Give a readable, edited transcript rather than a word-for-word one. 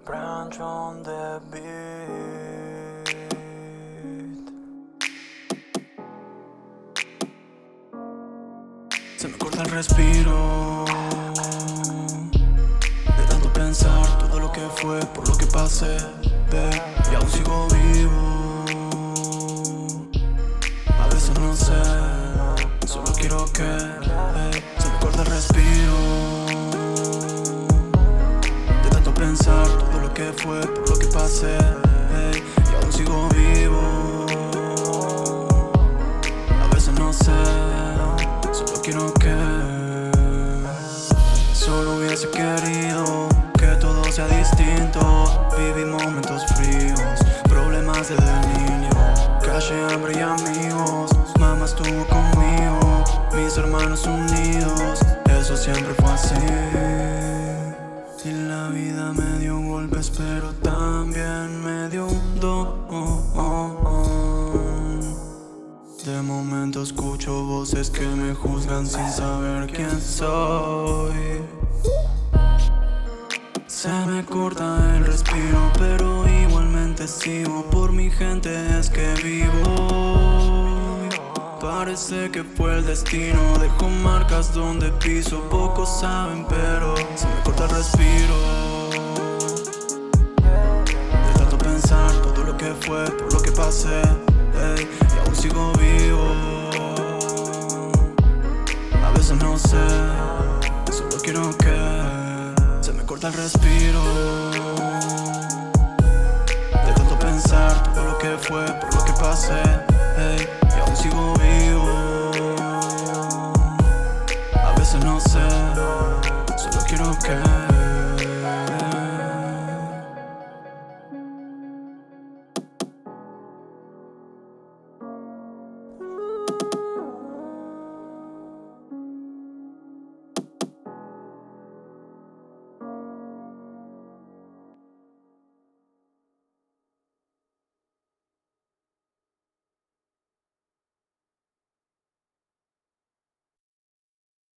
branch on the beat. Se me corta el respiro de tanto pensar todo lo que fue, por lo que pasé, ve, y aún sigo vivo. A veces no sé, solo quiero que se me corta el respiro de tanto pensar todo lo que fue, por lo que pasé, y aún sigo vivo. A veces no sé, solo quiero que solo hubiese querido que todo sea distinto. Viví momentos fríos, problemas desde niño, calle, hambre y amigos. Mamá estuvo conmigo, mis hermanos unidos, eso siempre fue así. Y la vida me dio golpes, pero también me dio un don. De momento escucho voces que me juzgan sin saber quién soy. Se me corta el respiro, pero igualmente sigo. Por mi gente es que vivo. Parece que fue el destino, dejo marcas donde piso. Pocos saben, pero se me corta el respiro de tanto pensar todo lo que fue, por lo que pasé, y aún sigo vivo. A veces no sé, solo quiero que se me corta el respiro de tanto pensar todo lo que fue, por lo que pasé, y aún sigo